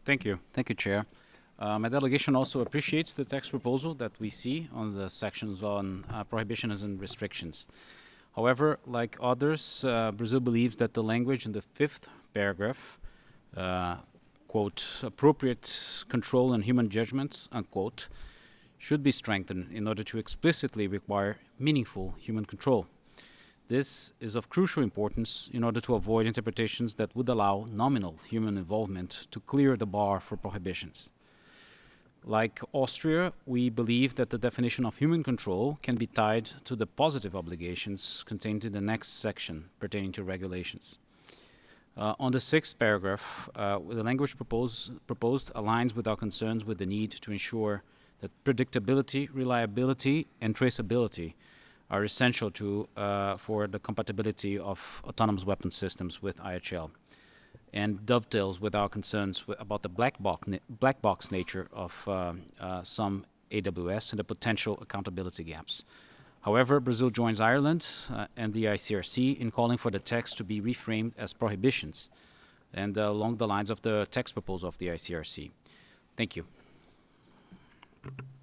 Thank you. Thank you, Chair. My delegation also appreciates the text proposal that we see on the sections on prohibitions and restrictions. However, like others, Brazil believes that the language in the fifth paragraph, uh, quote, appropriate control and human judgments, unquote, should be strengthened in order to explicitly require meaningful human control. This is of crucial importance in order to avoid interpretations that would allow nominal human involvement to clear the bar for prohibitions. Like Austria, we believe that the definition of human control can be tied to the positive obligations contained in the next section pertaining to regulations. On the sixth paragraph, the language proposed aligns with our concerns with the need to ensure that predictability, reliability, and traceability are essential for the compatibility of autonomous weapon systems with IHL, and dovetails with our concerns about the black box nature of some AWS and the potential accountability gaps. However, Brazil joins Ireland and the ICRC in calling for the text to be reframed as prohibitions and along the lines of the text proposal of the ICRC. Thank you.